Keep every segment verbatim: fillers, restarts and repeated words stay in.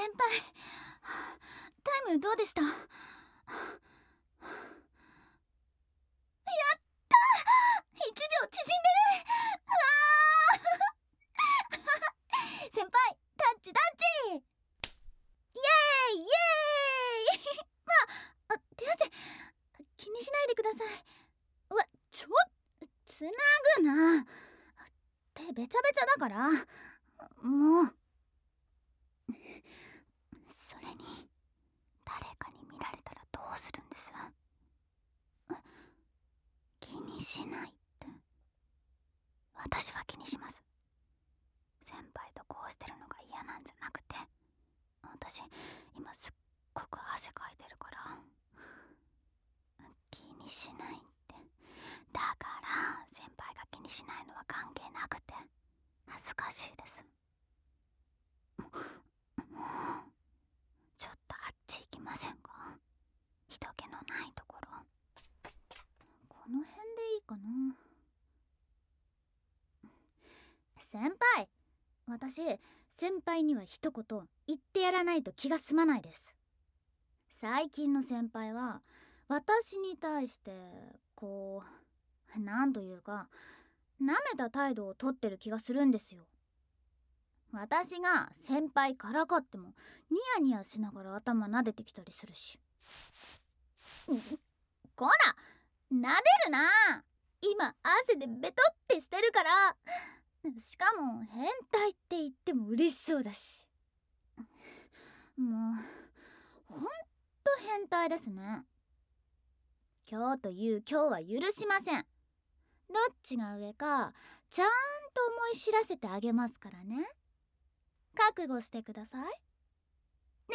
先輩、タイムどうでした？やったー！ いち 秒縮んでる。うわー先輩、タッチタッチ。イエーイイエーイまあ、あ、手汗気にしないでください。うわ、ちょっつなぐな。手べちゃべちゃだから。もう。それに誰かに見られたらどうするんです？気にしないって。私は気にします。先輩とこうしてるのが嫌なんじゃなくて、私今すっごく汗かいてるから。気にしないって。だから先輩が気にしないのは関係なくて恥ずかしいです。もうちょっとあっち行きませんか？人気のないところ。この辺でいいかな。先輩、私先輩には一言言ってやらないと気が済まないです。最近の先輩は私に対してこうなんというか舐めた態度をとってる気がするんですよ。私が先輩からかってもニヤニヤしながら頭撫でてきたりするし。こら撫でるな。今汗でベトってしてるから。しかも変態って言っても嬉しそうだし。もうほんと変態ですね。今日という今日は許しません。どっちが上かちゃんと思い知らせてあげますからね。覚悟してください。ね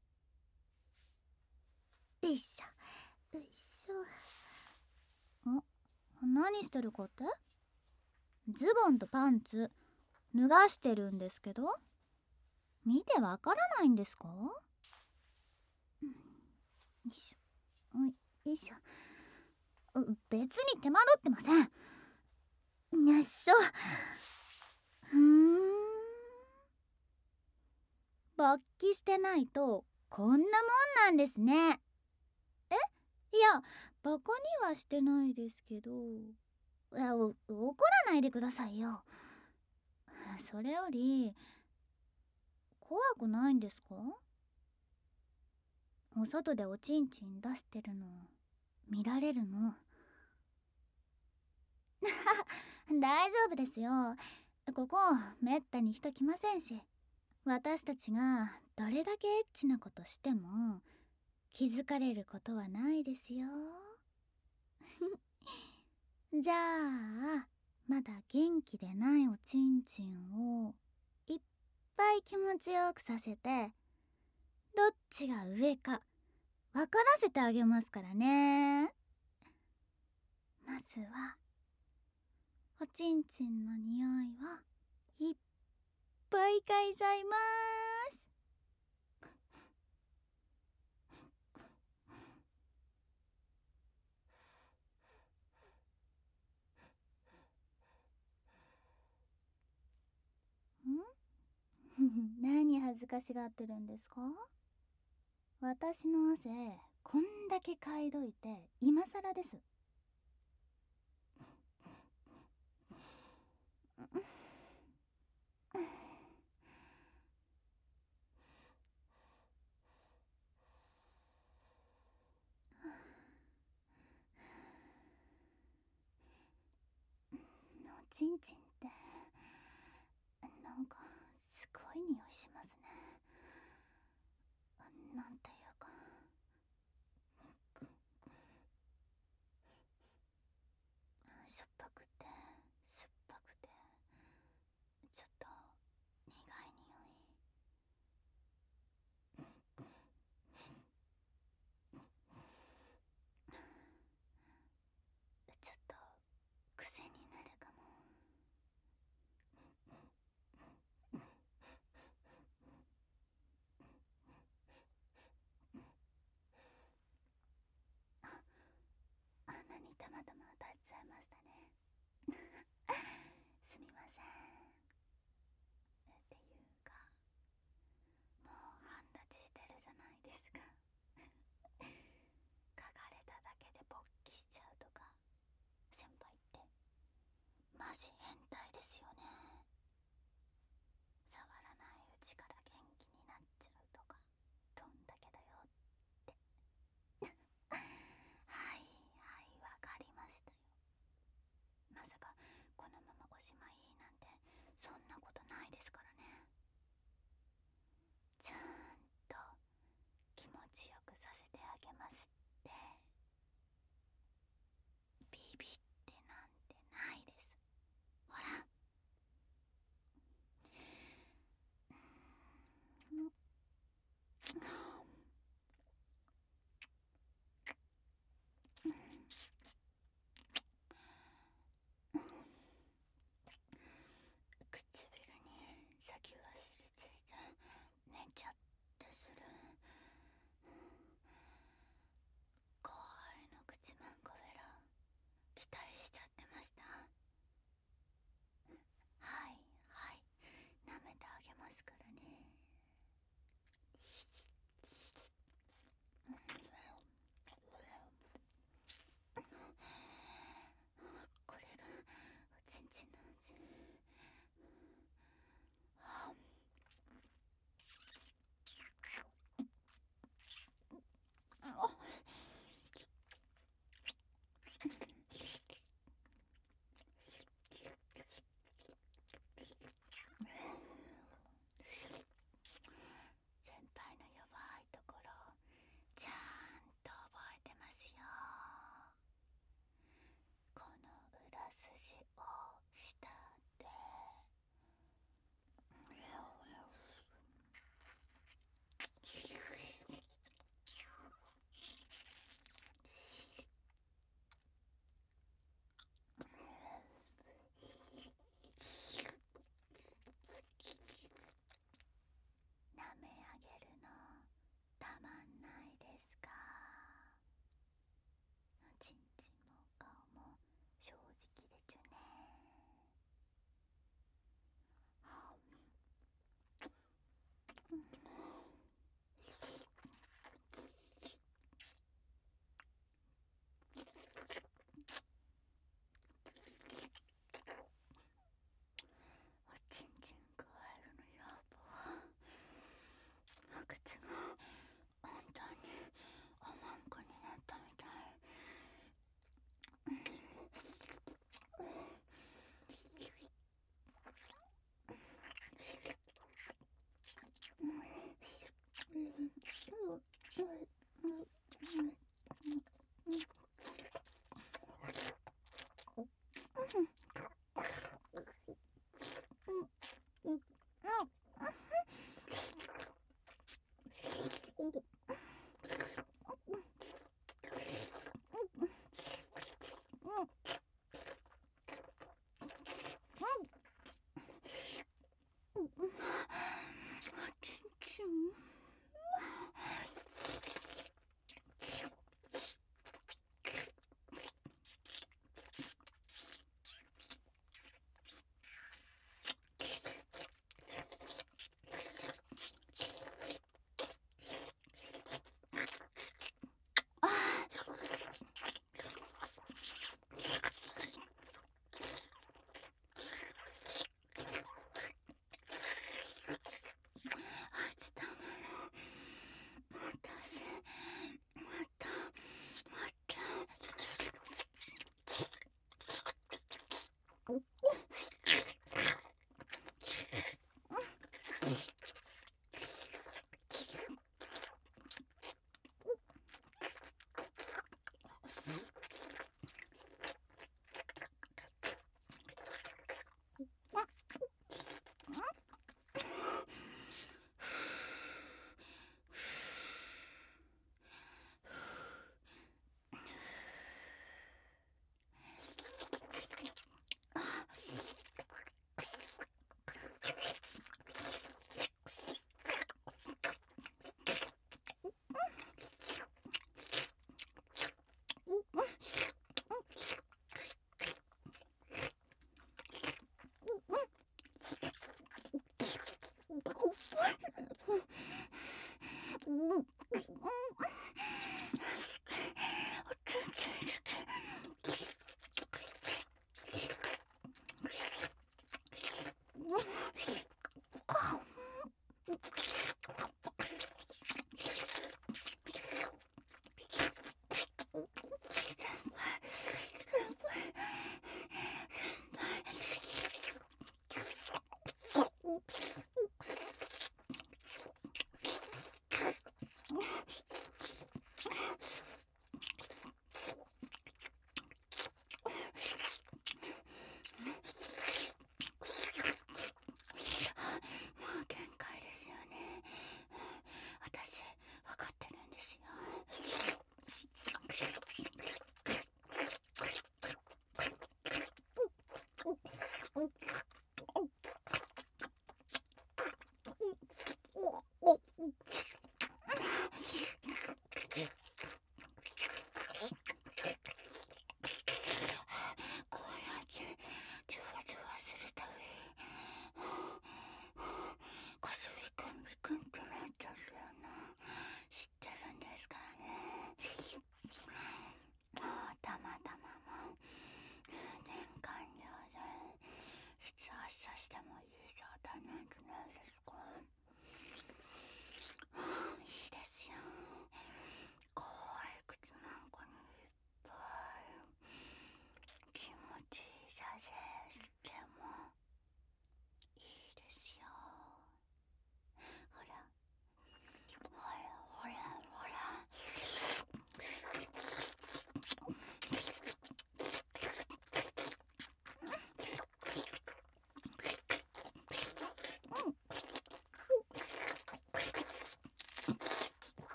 い。よいしょよいしょ。ん？何してるかって？ズボンとパンツ脱がしてるんですけど、見てわからないんですか？よいしょよいしょ。別に手間取ってません。よいしょ。ふーん。勃起してないとこんなもんなんですね。え？いや、バカにはしてないですけど。いや、怒らないでくださいよ。それより怖くないんですか？お外でおちんちん出してるの見られるの。大丈夫ですよ。ここめったに人来ませんし、私たちがどれだけエッチなことしても気づかれることはないですよ。じゃあまだ元気でないおちんちんをいっぱい気持ちよくさせて、どっちが上か分からせてあげますからね。まずはおちんちんの匂いをいっぱい嗅いじゃいます。ん何恥ずかしがってるんですか？私の汗こんだけ嗅いどいて今さらです。おちんちんってなんかすごい匂いしますね。なんていうかしょっぱくて酸っぱくてちょっと苦い匂い。ちょっと癖になるかも。 しまいなんてそんなことないですからね。ちゃんと気持ちよくさせてあげますって。ビビってなんてないです。ほら。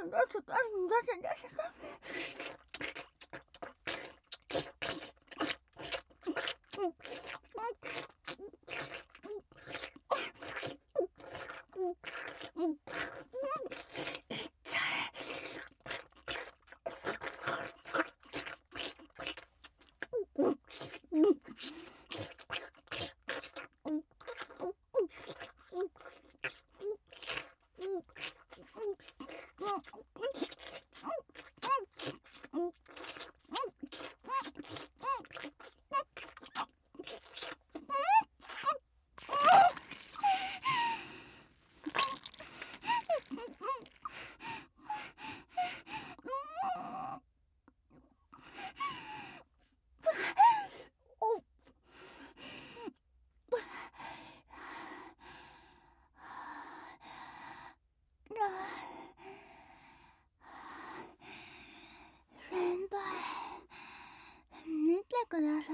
ください。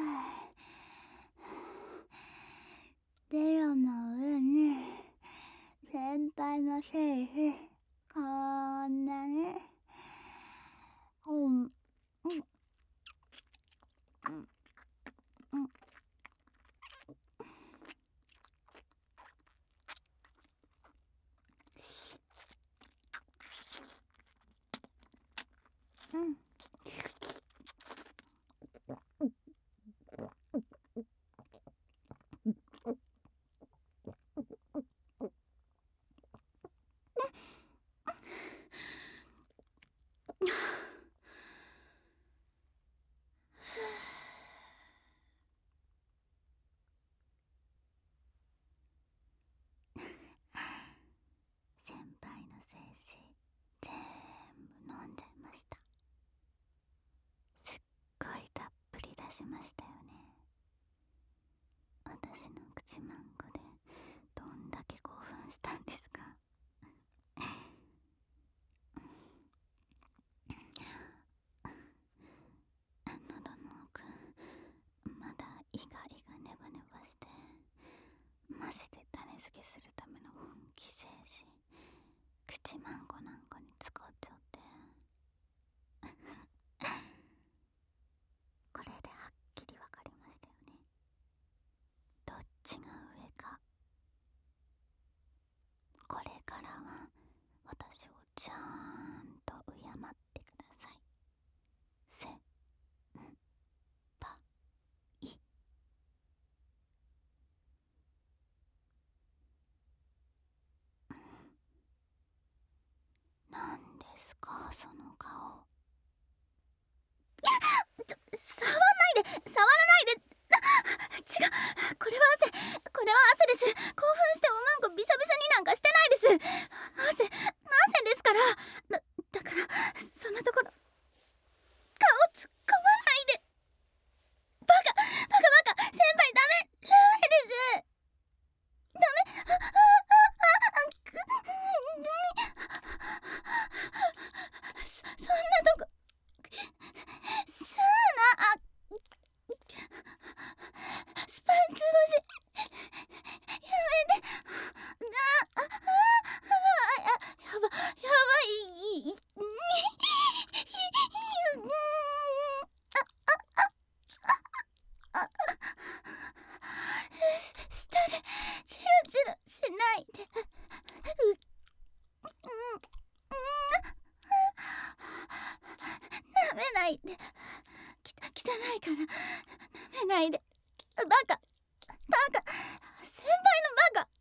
ベロの上に先輩のセリフこんなにうんうんうんうんうん先輩の精子全部飲んじゃいました。すっごいたっぷり出しましたよね。私の口マンゴでどんだけ興奮したんですか。喉の奥まだイガイガネバネバしてマジで種付けするための本気精子口マンゴなんかに使っちゃってこれではっきりわかりましたよね。どっちが上か。これからは私をちゃんと敬ってください。せんぱい。なんですかその顔。ちょ触らないで触らないで違う、これは汗これは汗です。興奮しておまんこびしゃびしゃになんかしてないです。汗汗ですから。だだからそんなところ顔突っ込まないで。バカバカバカ先輩ダメダメですダメ。ああああくそそんなとこすーなあスパイス越しやめて。ああああやばやばいいああスタでチロチロしないで。ううん舐めないで。きた汚いから舐めないで。バカバカ先輩のバカ。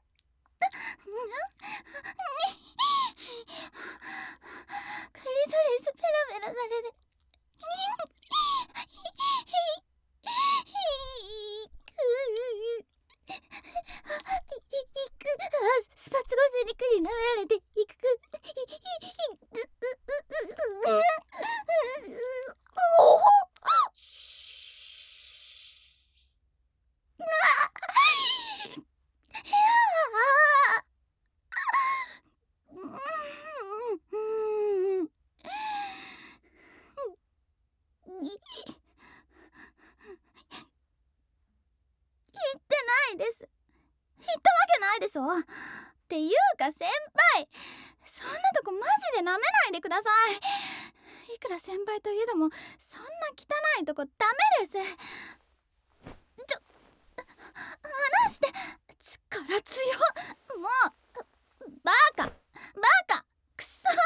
クリトリスペラペラされてスパツ越しにクリ舐められていく言ってないです。言ったわけないでしょ。っていうか先輩そんなとこマジで舐めないでください。いくら先輩といえどもそんな汚いとこダメです。ちょ離して。力強っ。もうバカバカくそー。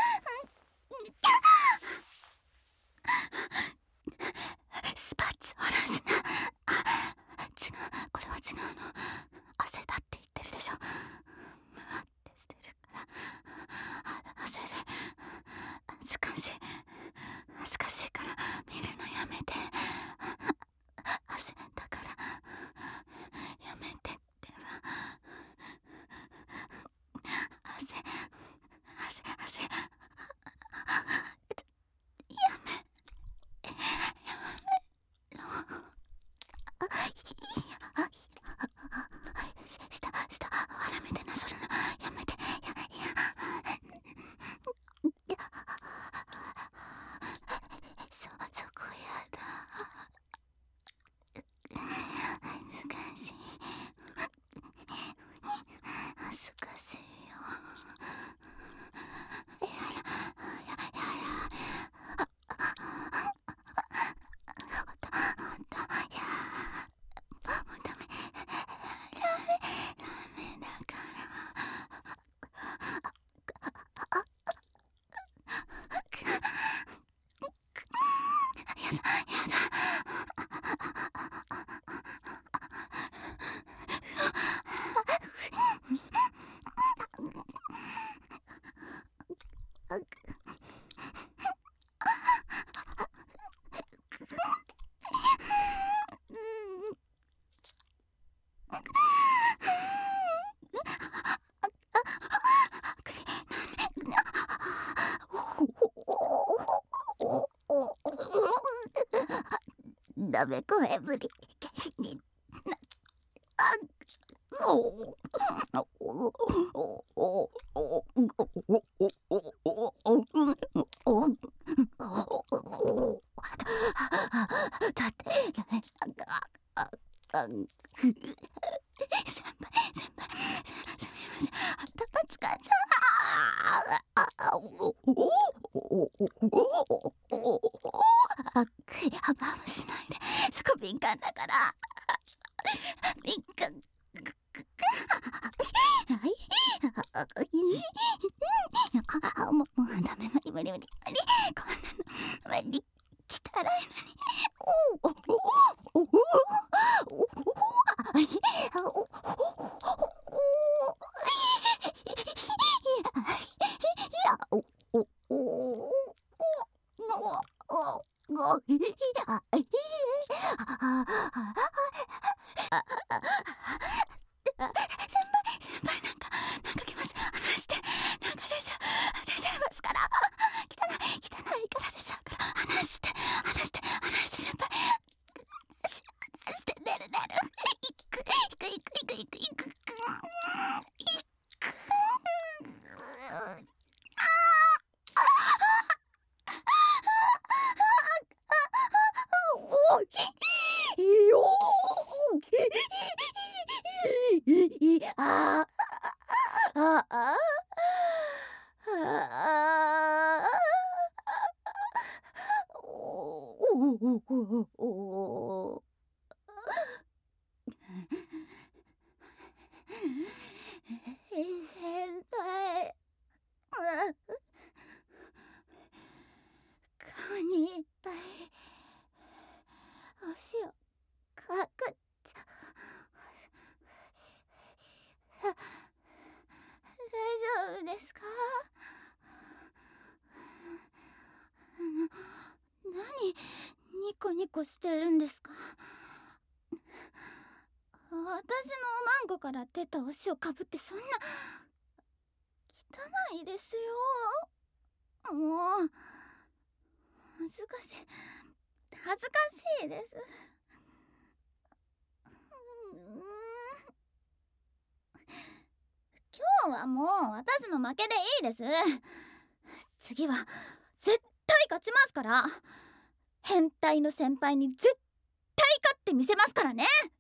スパッツ下ろすな。あ、違う、これは違うの。汗だって言ってるでしょ。むわってしてるから汗で恥ずかしい恥ずかしいから見るのやめて。汗だからやめてってば。汗汗汗やめやめろ。下下笑めてなさるのやめて。やいやそそこやだ。恥ずかしい恥ずかしいよ。やらややらほんとほんとやもうダメダメダメだからやだやだ。ダメ声ぶりにあおおおおだって先輩先輩すみません頭使っちゃう。あおおあハバームしないで。そこ敏感だから敏感。はいもうもうダメ無理無理無理無理。こんなの無理汚いのに。おおおおお先輩なんかなんか来ます。離して。なんか出ちゃう出ちゃいますから。汚い汚いから出ちゃうから離して離して離して先輩離し離して。出る出るいくいくいくいくいくいくいくあああ先輩顔にいっぱいお塩かかっちゃ大丈夫ですか？何ニコニコしてるんですか？私のおまんこから出たお塩かぶってそんな汚いですよ。もう恥ずかしい恥ずかしいです。今日はもう私の負けでいいです。次は絶対勝ちますから。変態の先輩に絶対勝ってみせますからね。